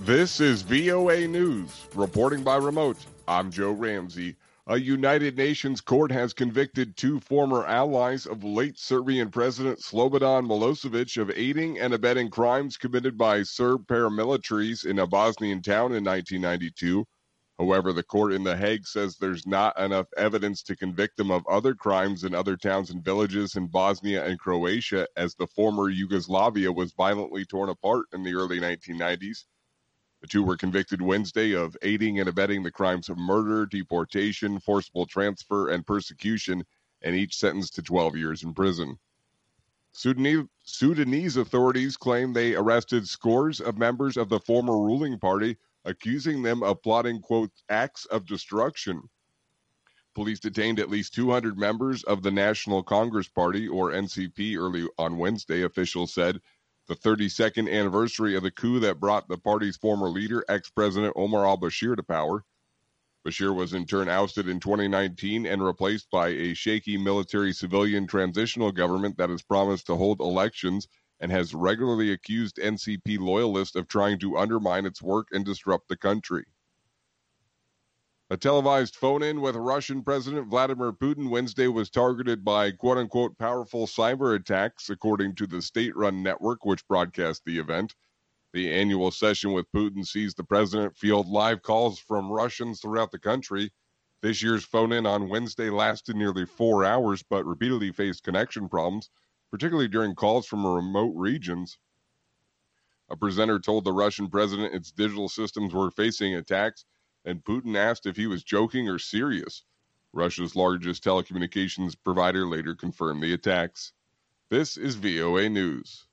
This is VOA News, reporting by remote. I'm Joe Ramsey. A United Nations court has convicted two former allies of late Serbian President Slobodan Milosevic of aiding and abetting crimes committed by Serb paramilitaries in a Bosnian town in 1992. However, the court in The Hague says there's not enough evidence to convict them of other crimes in other towns and villages in Bosnia and Croatia, as the former Yugoslavia was violently torn apart in the early 1990s. The two were convicted Wednesday of aiding and abetting the crimes of murder, deportation, forcible transfer, and persecution, and each sentenced to 12 years in prison. Sudanese authorities claim they arrested scores of members of the former ruling party, accusing them of plotting, quote, acts of destruction. Police detained at least 200 members of the National Congress Party, or NCP, early on Wednesday, officials said. The 32nd anniversary of the coup that brought the party's former leader, ex-President Omar al-Bashir, to power. Bashir was in turn ousted in 2019 and replaced by a shaky military-civilian transitional government that has promised to hold elections and has regularly accused NCP loyalists of trying to undermine its work and disrupt the country. A televised phone-in with Russian President Vladimir Putin Wednesday was targeted by quote-unquote powerful cyber attacks, according to the state-run network which broadcast the event. The annual session with Putin sees the president field live calls from Russians throughout the country. This year's phone-in on Wednesday lasted nearly 4 hours, but repeatedly faced connection problems, particularly during calls from remote regions. A presenter told the Russian president its digital systems were facing attacks, and Putin asked if he was joking or serious. Russia's largest telecommunications provider later confirmed the attacks. This is VOA News.